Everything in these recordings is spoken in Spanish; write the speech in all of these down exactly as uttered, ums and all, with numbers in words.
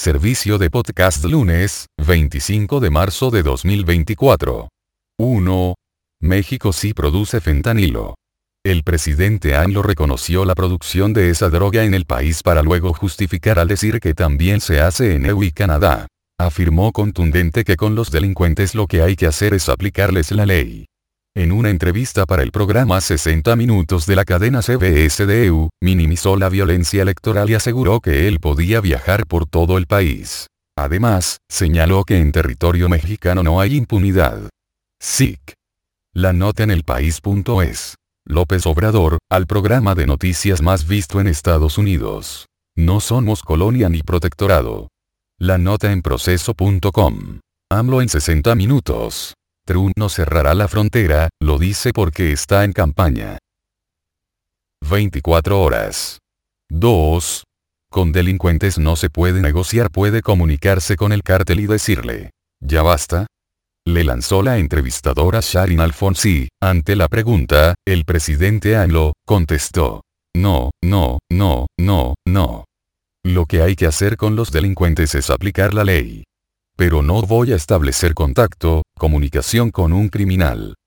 Servicio de podcast lunes, veinticinco de marzo de dos mil veinticuatro. uno. México sí produce fentanilo. El presidente AMLO reconoció la producción de esa droga en el país para luego justificar al decir que también se hace en E U y Canadá. Afirmó contundente que con los delincuentes lo que hay que hacer es aplicarles la ley. En una entrevista para el programa sesenta minutos de la cadena C B S de E U, minimizó la violencia electoral y aseguró que él podía viajar por todo el país. Además, señaló que en territorio mexicano no hay impunidad. S I C. La nota en elpaís.es. López Obrador, al programa de noticias más visto en Estados Unidos. No somos colonia ni protectorado. La nota en proceso punto com. AMLO en sesenta minutos. Trump no cerrará la frontera, lo dice porque está en campaña. veinticuatro horas. dos. Con delincuentes no se puede negociar, puede comunicarse con el cártel y decirle, ¿ya basta? Le lanzó la entrevistadora Sharon Alfonsi. Ante la pregunta, el presidente AMLO contestó, no, no, no, no, no. Lo que hay que hacer con los delincuentes es aplicar la ley. Pero no voy a establecer contacto, comunicación con un criminal.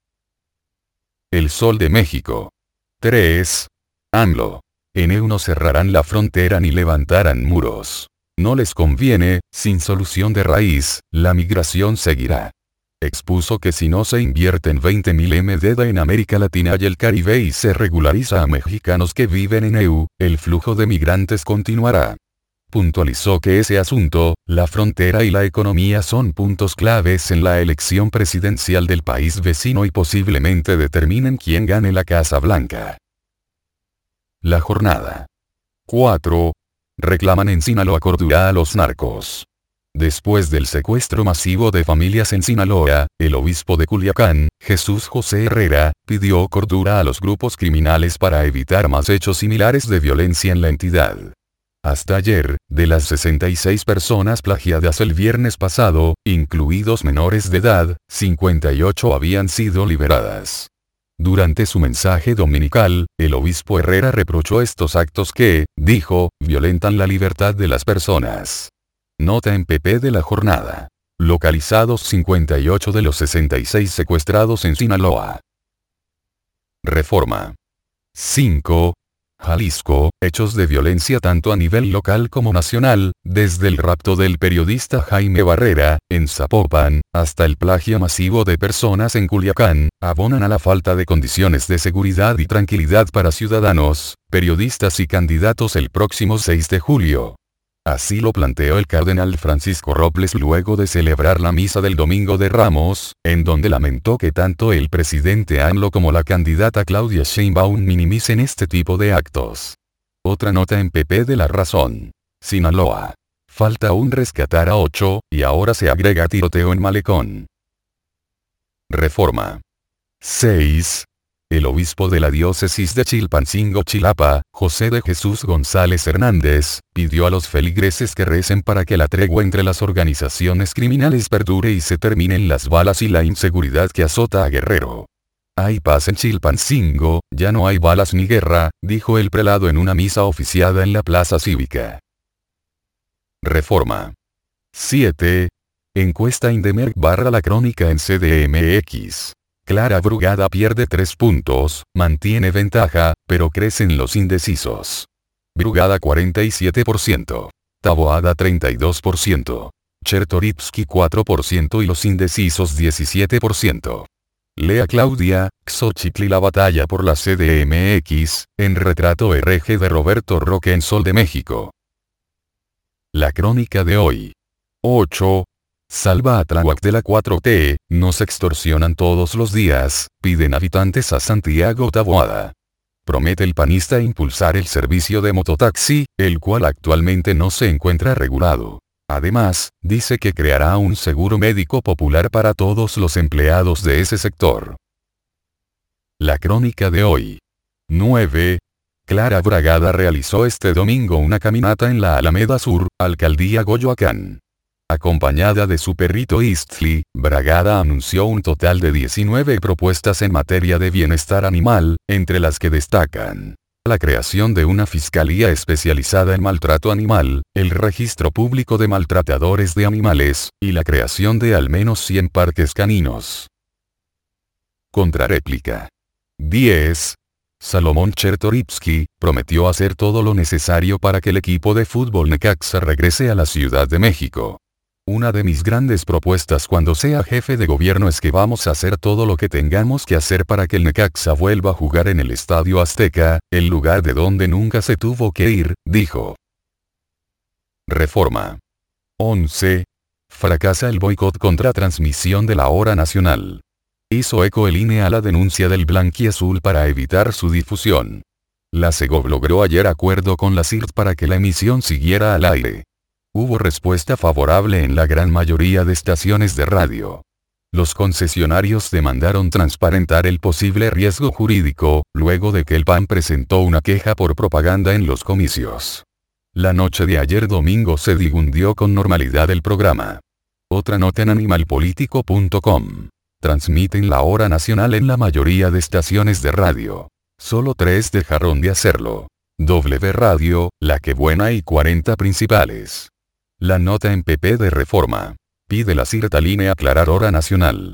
El Sol de México. tres. AMLO. En E U no cerrarán la frontera ni levantarán muros. No les conviene, sin solución de raíz, la migración seguirá. Expuso que si no se invierten veinte mil millones de dólares en América Latina y el Caribe y se regulariza a mexicanos que viven en E U, el flujo de migrantes continuará. Puntualizó que ese asunto, la frontera y la economía son puntos claves en la elección presidencial del país vecino y posiblemente determinen quién gane la Casa Blanca. La jornada. cuatro. Reclaman en Sinaloa cordura a los narcos. Después del secuestro masivo de familias en Sinaloa, el obispo de Culiacán, Jesús José Herrera, pidió cordura a los grupos criminales para evitar más hechos similares de violencia en la entidad. Hasta ayer, de las sesenta y seis personas plagiadas el viernes pasado, incluidos menores de edad, cincuenta y ocho habían sido liberadas. Durante su mensaje dominical, el obispo Herrera reprochó estos actos que, dijo, violentan la libertad de las personas. Nota en P P de la jornada. Localizados cincuenta y ocho de los sesenta y seis secuestrados en Sinaloa. Reforma. cinco. Jalisco, hechos de violencia tanto a nivel local como nacional, desde el rapto del periodista Jaime Barrera, en Zapopan, hasta el plagio masivo de personas en Culiacán, abonan a la falta de condiciones de seguridad y tranquilidad para ciudadanos, periodistas y candidatos el próximo seis de julio. Así lo planteó el cardenal Francisco Robles luego de celebrar la misa del Domingo de Ramos, en donde lamentó que tanto el presidente AMLO como la candidata Claudia Sheinbaum minimicen este tipo de actos. Otra nota en P P de La Razón. Sinaloa. Falta aún rescatar a ocho, y ahora se agrega tiroteo en Malecón. Reforma. seis. El obispo de la diócesis de Chilpancingo Chilapa, José de Jesús González Hernández, pidió a los feligreses que recen para que la tregua entre las organizaciones criminales perdure y se terminen las balas y la inseguridad que azota a Guerrero. Hay paz en Chilpancingo, ya no hay balas ni guerra, dijo el prelado en una misa oficiada en la Plaza Cívica. Reforma. siete. Encuesta Indemerc barra la crónica en C D M X. Clara Brugada pierde tres puntos, mantiene ventaja, pero crecen los indecisos. Brugada cuarenta y siete por ciento. Taboada treinta y dos por ciento. Chertorivsky cuatro por ciento y los indecisos diecisiete por ciento. Lea Claudia, Xochitl y la batalla por la C D M X, en retrato R G de Roberto Roque en Sol de México. La crónica de hoy. ocho. Salva a Tláhuac de la cuatro T, nos extorsionan todos los días, piden habitantes a Santiago Taboada. Promete el panista impulsar el servicio de mototaxi, el cual actualmente no se encuentra regulado. Además, dice que creará un seguro médico popular para todos los empleados de ese sector. La crónica de hoy. nueve. Clara Brugada realizó este domingo una caminata en la Alameda Sur, Alcaldía Coyoacán. Acompañada de su perrito Istli, Brugada anunció un total de diecinueve propuestas en materia de bienestar animal, entre las que destacan La creación de una fiscalía especializada en maltrato animal, el registro público de maltratadores de animales, y la creación de al menos cien parques caninos. Contrarréplica. diez. Salomón Chertorivsky prometió hacer todo lo necesario para que el equipo de fútbol Necaxa regrese a la Ciudad de México. Una de mis grandes propuestas cuando sea jefe de gobierno es que vamos a hacer todo lo que tengamos que hacer para que el Necaxa vuelva a jugar en el Estadio Azteca, el lugar de donde nunca se tuvo que ir, dijo. Reforma. once. Fracasa el boicot contra transmisión de la hora nacional. Hizo eco el I N E a la denuncia del blanquiazul para evitar su difusión. La Segov logró ayer acuerdo con la C I R T para que la emisión siguiera al aire. Hubo respuesta favorable en la gran mayoría de estaciones de radio. Los concesionarios demandaron transparentar el posible riesgo jurídico, luego de que el P A N presentó una queja por propaganda en los comicios. La noche de ayer domingo se difundió con normalidad el programa. Otra nota en animalpolitico punto com. Transmiten la hora nacional en la mayoría de estaciones de radio. Solo tres dejaron de hacerlo. W Radio, La Que Buena y cuarenta principales. La nota en P P de Reforma. Pide la C I R T al I N E aclarar hora nacional.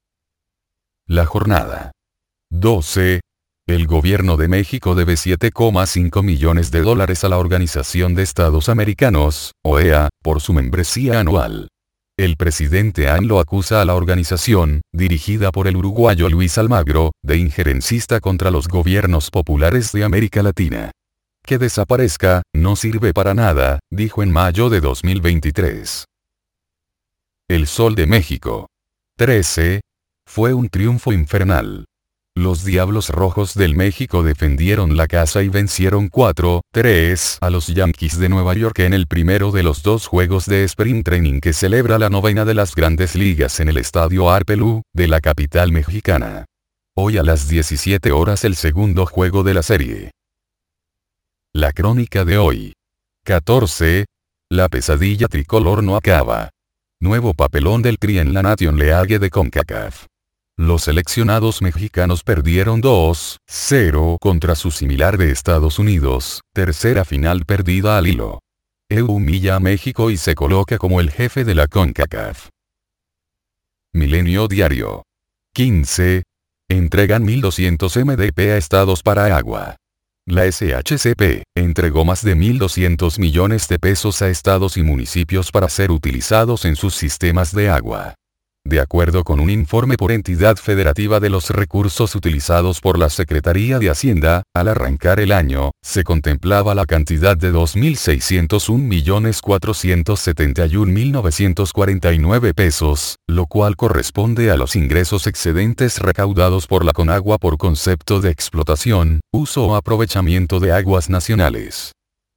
La jornada. doce. El gobierno de México debe siete coma cinco millones de dólares a la Organización de Estados Americanos, O E A, por su membresía anual. El presidente AMLO acusa a la organización, dirigida por el uruguayo Luis Almagro, de injerencista contra los gobiernos populares de América Latina. Que desaparezca, no sirve para nada, dijo en mayo de dos mil veintitrés. El Sol de México. trece. Fue un triunfo infernal. Los Diablos Rojos del México defendieron la casa y vencieron cuatro tres a los Yankees de Nueva York en el primero de los dos juegos de Spring Training que celebra la novena de las Grandes Ligas en el Estadio Arpelú, de la capital mexicana. Hoy a las diecisiete horas el segundo juego de la serie. La crónica de hoy. catorce. La pesadilla tricolor no acaba. Nuevo papelón del Tri en la Nation League de CONCACAF. Los seleccionados mexicanos perdieron dos cero contra su similar de Estados Unidos, tercera final perdida al hilo. E U humilla a México y se coloca como el jefe de la CONCACAF. Milenio Diario. quince. Entregan mil doscientos M D P a estados para agua. La S H C P entregó más de mil doscientos millones de pesos a estados y municipios para ser utilizados en sus sistemas de agua. De acuerdo con un informe por entidad federativa de los recursos utilizados por la Secretaría de Hacienda, al arrancar el año, se contemplaba la cantidad de dos mil seiscientos un millones cuatrocientos setenta y un mil novecientos cuarenta y nueve pesos, lo cual corresponde a los ingresos excedentes recaudados por la Conagua por concepto de explotación, uso o aprovechamiento de aguas nacionales.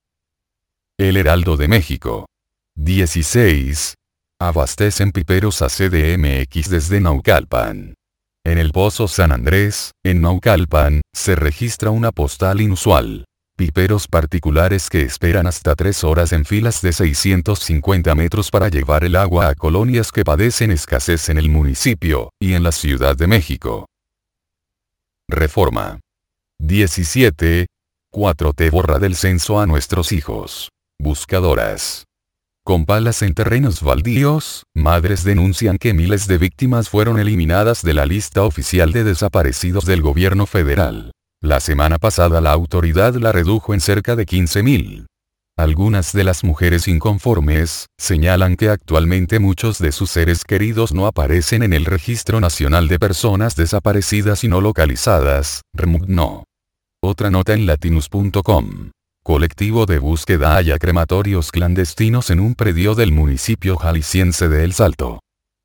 El Heraldo de México. dieciséis. Abastecen piperos a C D M X desde Naucalpan. En el Pozo San Andrés, en Naucalpan, se registra una postal inusual. Piperos particulares que esperan hasta tres horas en filas de seiscientos cincuenta metros para llevar el agua a colonias que padecen escasez en el municipio, y en la Ciudad de México. Reforma. diecisiete. cuatro T borra del censo a nuestros hijos. Buscadoras. Con palas en terrenos baldíos, madres denuncian que miles de víctimas fueron eliminadas de la lista oficial de desaparecidos del gobierno federal. La semana pasada la autoridad la redujo en cerca de quince mil. Algunas de las mujeres inconformes, señalan que actualmente muchos de sus seres queridos no aparecen en el Registro Nacional de Personas Desaparecidas y No Localizadas, REMUGNO. Otra nota en latinus punto com. Colectivo de búsqueda halla crematorios clandestinos en un predio del municipio jalisciense de El Salto.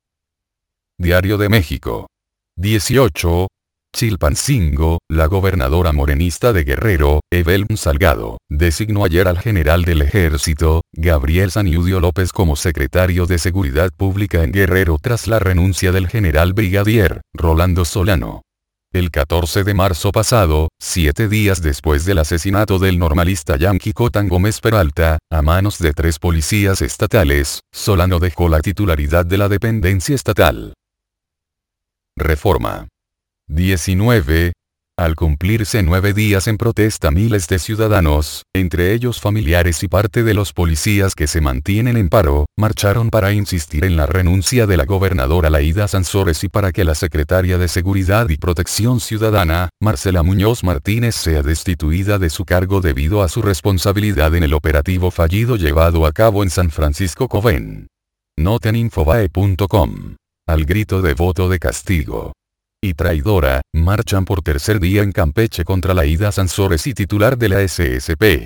Diario de México. dieciocho. Chilpancingo, la gobernadora morenista de Guerrero, Evelyn Salgado, designó ayer al general del ejército, Gabriel Zaniudio López como secretario de Seguridad Pública en Guerrero tras la renuncia del general brigadier, Rolando Solano. El catorce de marzo pasado, siete días después del asesinato del normalista yanqui Cotán Gómez Peralta, a manos de tres policías estatales, Solano dejó la titularidad de la dependencia estatal. Reforma. diecinueve. Al cumplirse nueve días en protesta, miles de ciudadanos, entre ellos familiares y parte de los policías que se mantienen en paro, marcharon para insistir en la renuncia de la gobernadora Laida Sansores y para que la secretaria de Seguridad y Protección Ciudadana, Marcela Muñoz Martínez, sea destituida de su cargo debido a su responsabilidad en el operativo fallido llevado a cabo en San Francisco Coven. Nota en infobae punto com. Al grito de voto de castigo y traidora, marchan por tercer día en Campeche contra Laida Sansores y titular de la S S P.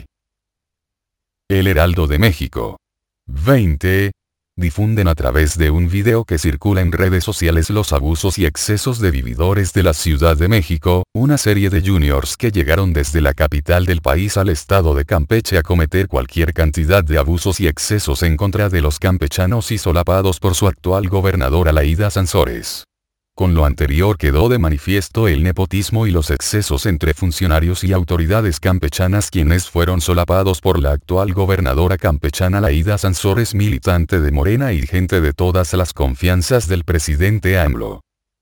El Heraldo de México. veinte. Difunden a través de un video que circula en redes sociales los abusos y excesos de vividores de la Ciudad de México, una serie de juniors que llegaron desde la capital del país al estado de Campeche a cometer cualquier cantidad de abusos y excesos en contra de los campechanos y solapados por su actual gobernadora Laida Sansores. Con lo anterior quedó de manifiesto el nepotismo y los excesos entre funcionarios y autoridades campechanas, quienes fueron solapados por la actual gobernadora campechana Laida Sansores, militante de Morena y gente de todas las confianzas del presidente AMLO.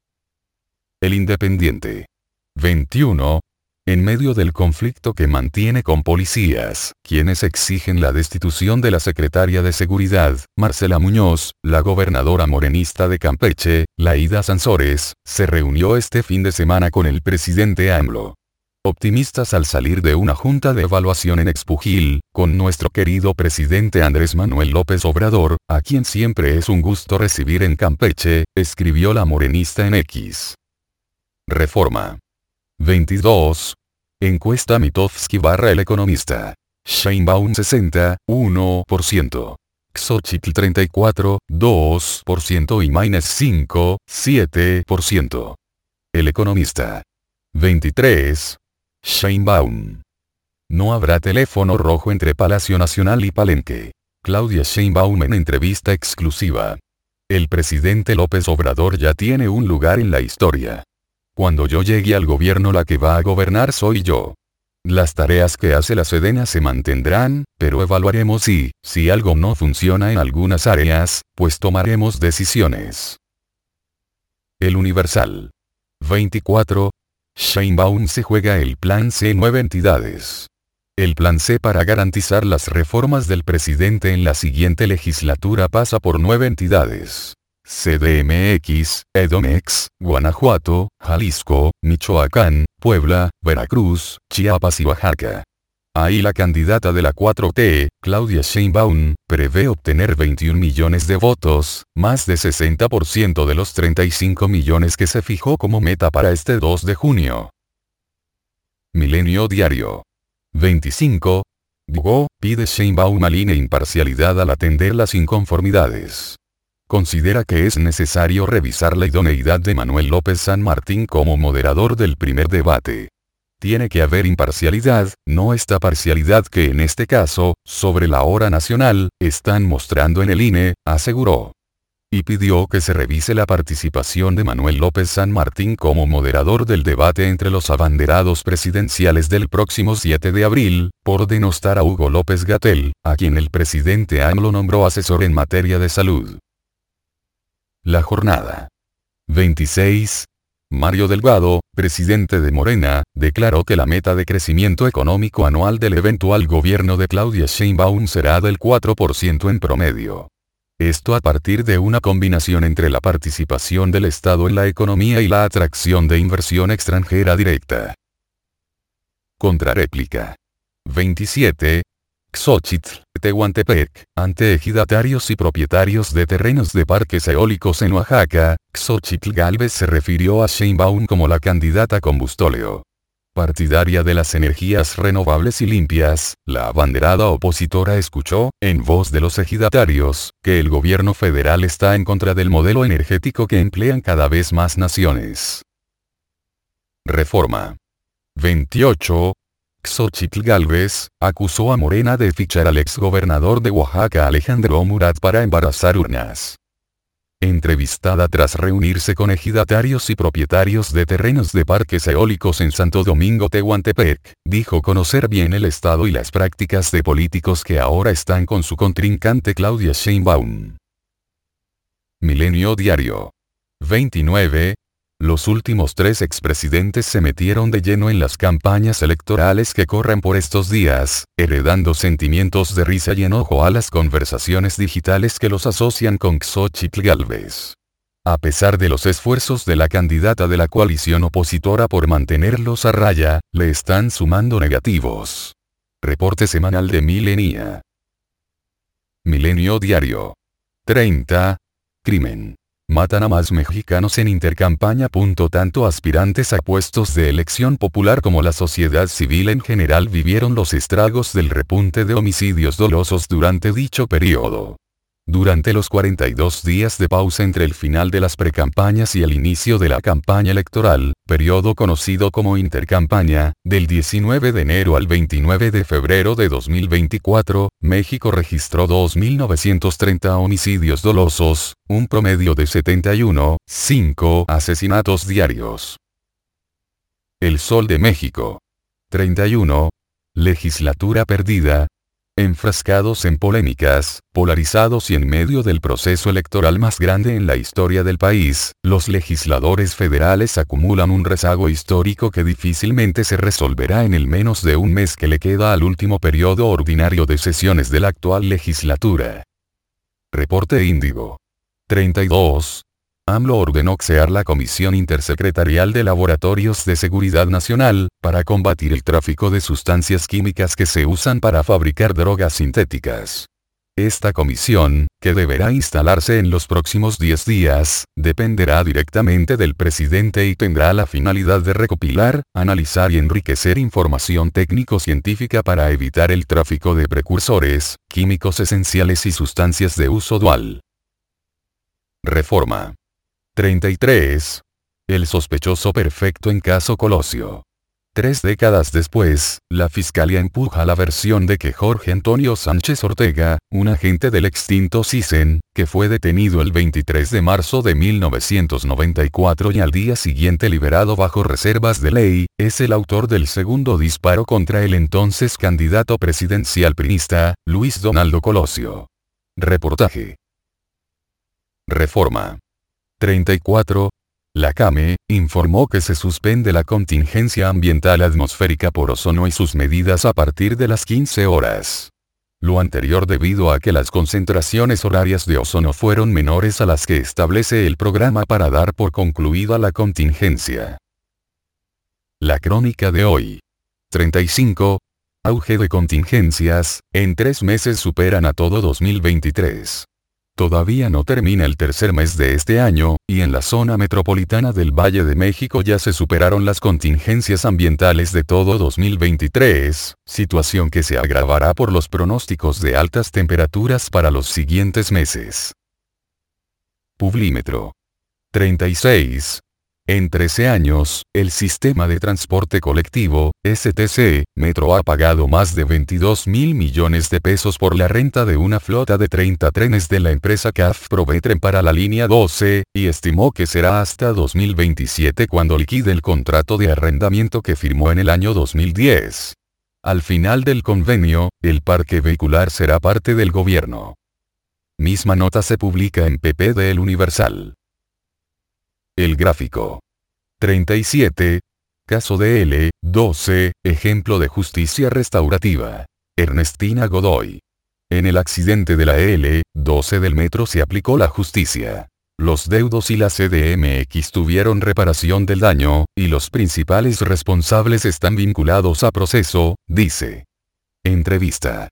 El Independiente. veintiuno. En medio del conflicto que mantiene con policías, quienes exigen la destitución de la secretaria de Seguridad, Marcela Muñoz, la gobernadora morenista de Campeche, Laida Sansores, se reunió este fin de semana con el presidente AMLO. Optimistas al salir de una junta de evaluación en Expujil, con nuestro querido presidente Andrés Manuel López Obrador, a quien siempre es un gusto recibir en Campeche, escribió la morenista en X. Reforma. veintidós. Encuesta Mitofsky barra El Economista. Sheinbaum sesenta, uno por ciento. Xochitl treinta y cuatro, dos por ciento y Maines cinco, siete por ciento. El Economista. veintitrés. Sheinbaum. No habrá teléfono rojo entre Palacio Nacional y Palenque. Claudia Sheinbaum en entrevista exclusiva. El presidente López Obrador ya tiene un lugar en la historia. Cuando yo llegue al gobierno, la que va a gobernar soy yo. Las tareas que hace la Sedena se mantendrán, pero evaluaremos y, si algo no funciona en algunas áreas, pues tomaremos decisiones. El Universal. veinticuatro. Sheinbaum se juega el Plan C en nueve entidades. El Plan C para garantizar las reformas del presidente en la siguiente legislatura pasa por nueve entidades. C D M X, Edomex, Guanajuato, Jalisco, Michoacán, Puebla, Veracruz, Chiapas y Oaxaca. Ahí la candidata de la cuatro T, Claudia Sheinbaum, prevé obtener veintiún millones de votos, más de sesenta por ciento de los treinta y cinco millones que se fijó como meta para este dos de junio. Milenio Diario. veinticinco. Digo, pide Sheinbaum al I N E imparcialidad al atender las inconformidades. Considera que es necesario revisar la idoneidad de Manuel López San Martín como moderador del primer debate. Tiene que haber imparcialidad, no esta parcialidad que en este caso, sobre la hora nacional, están mostrando en el I N E, aseguró. Y pidió que se revise la participación de Manuel López San Martín como moderador del debate entre los abanderados presidenciales del próximo siete de abril, por denostar a Hugo López-Gatell, a quien el presidente AMLO nombró asesor en materia de salud. La Jornada. veintiséis. Mario Delgado, presidente de Morena, declaró que la meta de crecimiento económico anual del eventual gobierno de Claudia Sheinbaum será del cuatro por ciento en promedio. Esto a partir de una combinación entre la participación del Estado en la economía y la atracción de inversión extranjera directa. Contrarréplica. veintisiete. Xochitl, Tehuantepec, ante ejidatarios y propietarios de terrenos de parques eólicos en Oaxaca, Xochitl Gálvez se refirió a Sheinbaum como la candidata combustóleo. Partidaria de las energías renovables y limpias, la abanderada opositora escuchó, en voz de los ejidatarios, que el gobierno federal está en contra del modelo energético que emplean cada vez más naciones. Reforma. veintiocho. Xochitl Gálvez, acusó a Morena de fichar al exgobernador de Oaxaca Alejandro Murat para embarazar urnas. Entrevistada tras reunirse con ejidatarios y propietarios de terrenos de parques eólicos en Santo Domingo Tehuantepec, dijo conocer bien el estado y las prácticas de políticos que ahora están con su contrincante Claudia Sheinbaum. Milenio Diario. veintinueve. Los últimos tres expresidentes se metieron de lleno en las campañas electorales que corren por estos días, heredando sentimientos de risa y enojo a las conversaciones digitales que los asocian con Xóchitl Gálvez. A pesar de los esfuerzos de la candidata de la coalición opositora por mantenerlos a raya, le están sumando negativos. Reporte semanal de Millenia. Milenio Diario. treinta. Crimen. Matan a más mexicanos en intercampaña. Tanto aspirantes a puestos de elección popular como la sociedad civil en general vivieron los estragos del repunte de homicidios dolosos durante dicho periodo. Durante los cuarenta y dos días de pausa entre el final de las precampañas y el inicio de la campaña electoral, periodo conocido como intercampaña, del diecinueve de enero al veintinueve de febrero de dos mil veinticuatro, México registró dos mil novecientos treinta homicidios dolosos, un promedio de setenta y uno punto cinco asesinatos diarios. El Sol de México. treinta y uno. Legislatura perdida. Enfrascados en polémicas, polarizados y en medio del proceso electoral más grande en la historia del país, los legisladores federales acumulan un rezago histórico que difícilmente se resolverá en el menos de un mes que le queda al último periodo ordinario de sesiones de la actual legislatura. Reporte Índigo. treinta y dos. AMLO ordenó crear la Comisión Intersecretarial de Laboratorios de Seguridad Nacional, para combatir el tráfico de sustancias químicas que se usan para fabricar drogas sintéticas. Esta comisión, que deberá instalarse en los próximos diez días, dependerá directamente del presidente y tendrá la finalidad de recopilar, analizar y enriquecer información técnico-científica para evitar el tráfico de precursores, químicos esenciales y sustancias de uso dual. Reforma. treinta y tres. El sospechoso perfecto en caso Colosio. Tres décadas después, la fiscalía empuja la versión de que Jorge Antonio Sánchez Ortega, un agente del extinto CISEN, que fue detenido el veintitrés de marzo de mil novecientos noventa y cuatro y al día siguiente liberado bajo reservas de ley, es el autor del segundo disparo contra el entonces candidato presidencial priista, Luis Donaldo Colosio. Reportaje. Reforma. treinta y cuatro. La CAME, informó que se suspende la contingencia ambiental atmosférica por ozono y sus medidas a partir de las quince horas. Lo anterior debido a que las concentraciones horarias de ozono fueron menores a las que establece el programa para dar por concluida la contingencia. La crónica de hoy. treinta y cinco. Auge de contingencias, en tres meses superan a todo dos mil veintitrés. Todavía no termina el tercer mes de este año, y en la zona metropolitana del Valle de México ya se superaron las contingencias ambientales de todo dos mil veintitrés, situación que se agravará por los pronósticos de altas temperaturas para los siguientes meses. Publímetro. treinta y seis. En trece años, el sistema de transporte colectivo, S T C, Metro ha pagado más de veintidós mil millones de pesos por la renta de una flota de treinta trenes de la empresa C A F Provetren para la línea doce, y estimó que será hasta dos mil veintisiete cuando liquide el contrato de arrendamiento que firmó en el año dos mil diez. Al final del convenio, el parque vehicular será parte del gobierno. Misma nota se publica en P P de El Universal. El gráfico. treinta y siete. Caso de L doce, ejemplo de justicia restaurativa. Ernestina Godoy. En el accidente de la L doce del metro se aplicó la justicia. Los deudos y la C D M X tuvieron reparación del daño, y los principales responsables están vinculados a proceso, dice. Entrevista.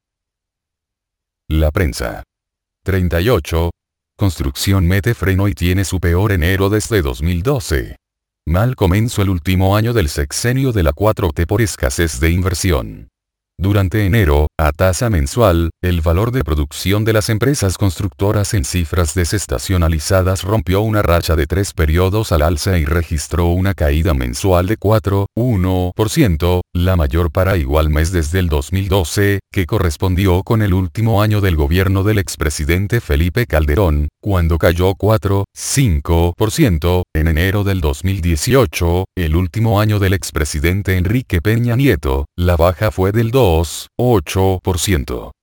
La prensa. treinta y ocho. Construcción mete freno y tiene su peor enero desde dos mil doce. Mal comenzó el último año del sexenio de la cuatro T por escasez de inversión. Durante enero, a tasa mensual, el valor de producción de las empresas constructoras en cifras desestacionalizadas rompió una racha de tres periodos al alza y registró una caída mensual de cuatro punto uno por ciento, la mayor para igual mes desde el dos mil doce, que correspondió con el último año del gobierno del expresidente Felipe Calderón, cuando cayó cuatro punto cinco por ciento, en enero del dos mil dieciocho, el último año del expresidente Enrique Peña Nieto, la baja fue del dos punto ocho por ciento.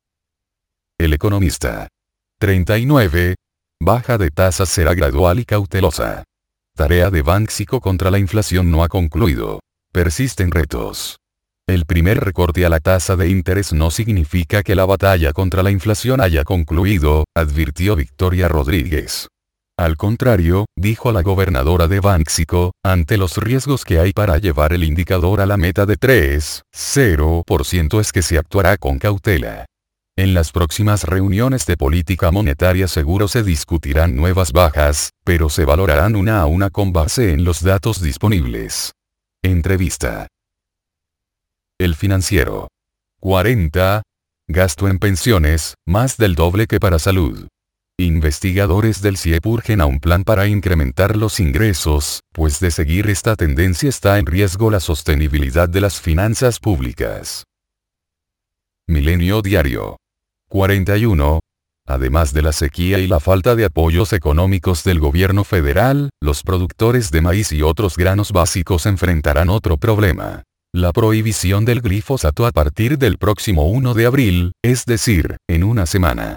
El Economista. treinta y nueve. Baja de tasas será gradual y cautelosa. tarea de Banxico contra la inflación no ha concluido. Persisten retos. El primer recorte a la tasa de interés no significa que la batalla contra la inflación haya concluido, advirtió Victoria Rodríguez. Al contrario, dijo la gobernadora de Banxico, ante los riesgos que hay para llevar el indicador a la meta de tres punto cero por ciento es que se actuará con cautela. En las próximas reuniones de política monetaria seguro se discutirán nuevas bajas, pero se valorarán una a una con base en los datos disponibles. Entrevista. El Financiero. cuarenta. Gasto en pensiones, más del doble que para salud. Investigadores del C I E P urgen a un plan para incrementar los ingresos, pues de seguir esta tendencia está en riesgo la sostenibilidad de las finanzas públicas. Milenio Diario. cuarenta y uno. Además de la sequía y la falta de apoyos económicos del gobierno federal, los productores de maíz y otros granos básicos enfrentarán otro problema. La prohibición del glifosato a partir del próximo uno de abril, es decir, en una semana.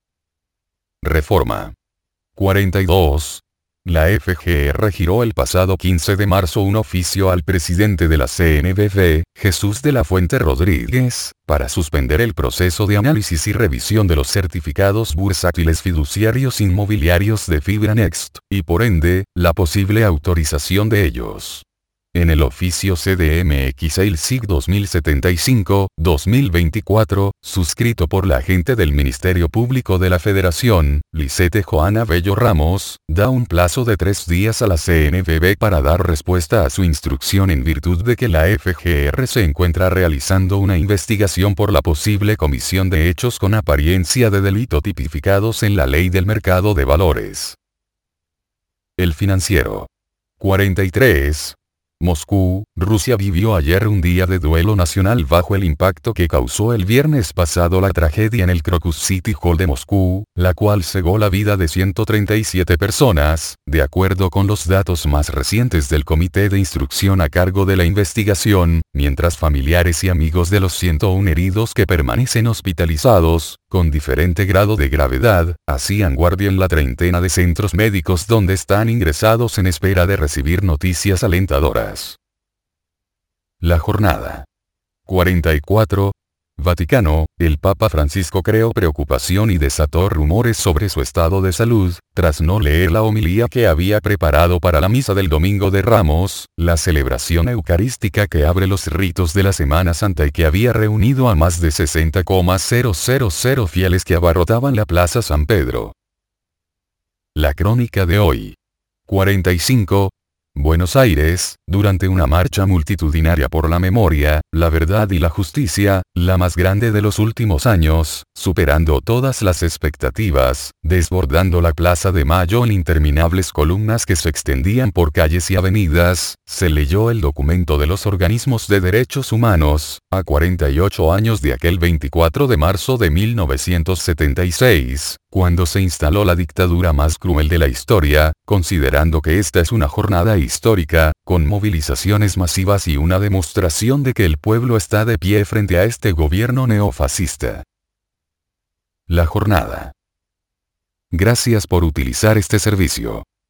Reforma. cuarenta y dos. La F G R giró el pasado quince de marzo un oficio al presidente de la C N B V, Jesús de la Fuente Rodríguez, para suspender el proceso de análisis y revisión de los certificados bursátiles fiduciarios inmobiliarios de FibraNext, y por ende, la posible autorización de ellos. En el oficio C D M X Sale S I G dos mil setenta y cinco, dos mil veinticuatro, suscrito por la agente del Ministerio Público de la Federación, Lisette Joana Bello Ramos, da un plazo de tres días a la C N B V para dar respuesta a su instrucción en virtud de que la F G R se encuentra realizando una investigación por la posible comisión de hechos con apariencia de delito tipificados en la Ley del Mercado de Valores. El Financiero. cuarenta y tres. Moscú, Rusia vivió ayer un día de duelo nacional bajo el impacto que causó el viernes pasado la tragedia en el Crocus City Hall de Moscú, la cual cegó la vida de ciento treinta y siete personas, de acuerdo con los datos más recientes del Comité de Instrucción a cargo de la investigación, mientras familiares y amigos de los ciento uno heridos que permanecen hospitalizados, con diferente grado de gravedad, hacían guardia en la treintena de centros médicos donde están ingresados en espera de recibir noticias alentadoras. La jornada. cuarenta y cuatro. Vaticano, el Papa Francisco creó preocupación y desató rumores sobre su estado de salud, tras no leer la homilía que había preparado para la misa del Domingo de Ramos, la celebración eucarística que abre los ritos de la Semana Santa y que había reunido a más de sesenta mil fieles que abarrotaban la Plaza San Pedro. La crónica de hoy. cuarenta y cinco. Buenos Aires, durante una marcha multitudinaria por la memoria, la verdad y la justicia, la más grande de los últimos años, superando todas las expectativas, desbordando la Plaza de Mayo en interminables columnas que se extendían por calles y avenidas, se leyó el documento de los organismos de derechos humanos, a cuarenta y ocho años de aquel veinticuatro de marzo de mil novecientos setenta y seis, cuando se instaló la dictadura más cruel de la historia, considerando que esta es una jornada histórica, con movilizaciones masivas y una demostración de que el pueblo está de pie frente a este gobierno neofascista. La jornada. Gracias por utilizar este servicio.